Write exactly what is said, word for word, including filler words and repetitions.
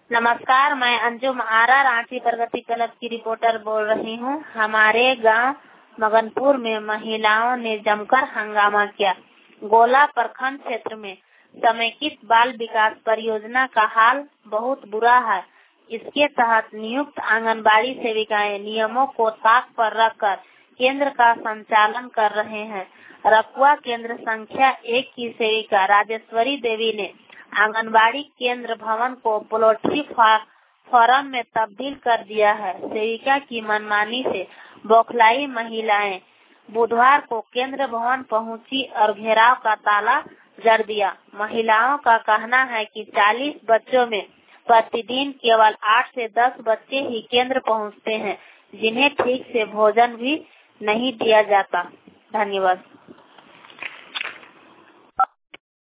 नमस्कार, मैं अंजुम आरा रांची प्रगति क्लब की रिपोर्टर बोल रही हूँ। हमारे गांव मगनपुर में महिलाओं ने जमकर हंगामा किया। गोला प्रखंड क्षेत्र में समेकित बाल विकास परियोजना का हाल बहुत बुरा है। इसके तहत नियुक्त आंगनबाड़ी सेविकाएं नियमों को ताक पर रखकर केंद्र का संचालन कर रहे हैं। रकुआ केंद्र संख्या एक की सेविका राजेश्वरी देवी ने आंगनबाड़ी केंद्र भवन को पोल्ट्री फार्म में तब्दील कर दिया है। सेविका की मनमानी से बौखलाई महिलाएं बुधवार को केंद्र भवन पहुंची और घेराव का ताला जड़ दिया। महिलाओं का कहना है कि चालीस बच्चों में प्रतिदिन केवल आठ से दस बच्चे ही केंद्र पहुंचते हैं, जिन्हें ठीक से भोजन भी नहीं दिया जाता। धन्यवाद।